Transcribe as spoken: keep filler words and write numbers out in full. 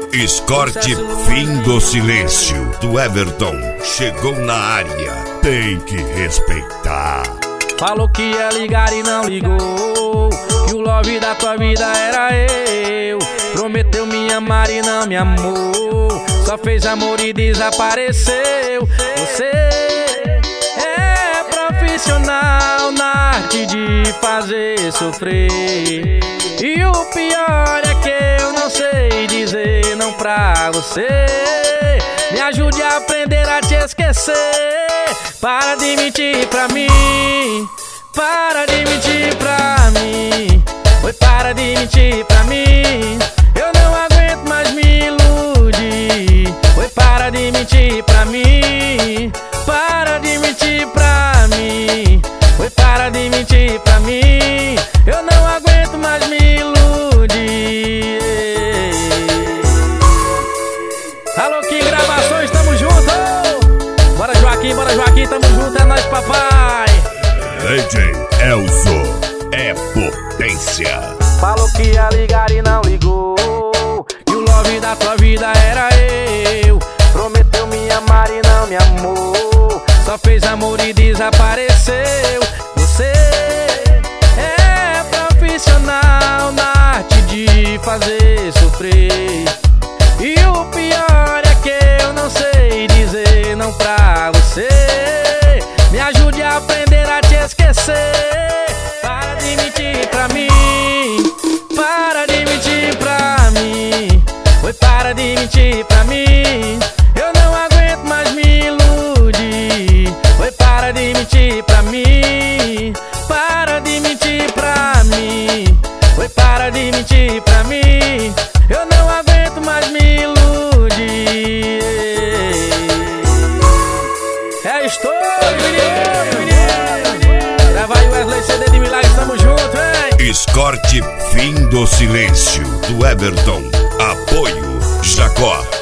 Escorte Fim do Silêncio, do Everton. Chegou na área, tem que respeitar. Falou que ia ligar e não ligou, que o love da tua vida era eu. Prometeu me amar e não me amou, só fez amor e desapareceu. Você é profissional na arte de fazer sofrer, e o pior é que eu não sei dizer não pra você. Me ajude a aprender a te esquecer. Para de mentir pra mim, para de mentir pra mim. Oi, para de mentir pra mim. Eu não aguento mais me iludir. Oi, para de mentir pra mim, para de mentir pra mim. Oi, para de mentir pra mim. Eu não aguento mais me iludir. Alô, que gravações, tamo junto. Bora Joaquim, bora Joaquim, tamo junto, é nóis, papai. D J Elzo é potência. Falou que ia ligar e não ligou, que o love da tua vida era eu. Prometeu me amar e não me amou, só fez amor e desapareceu. Você é profissional na arte de fazer sofrer, e o pior é que eu não sei dizer não pra você. Me ajude a aprender a te esquecer. Para de mentir pra mim, para de mentir pra mim. Oi, para de mentir pra mim. Eu não aguento mais me iludir. Oi, para de mentir pra mim, para de mentir pra mim. Oi, para de mentir pra mim. Eu não aguento mais me iludir. É estouro, menino, menino. Leva aí o Wesley C D de Milagres, tamo junto, hein? Escorte Fim do Silêncio, do Everton. Apoio Jacó.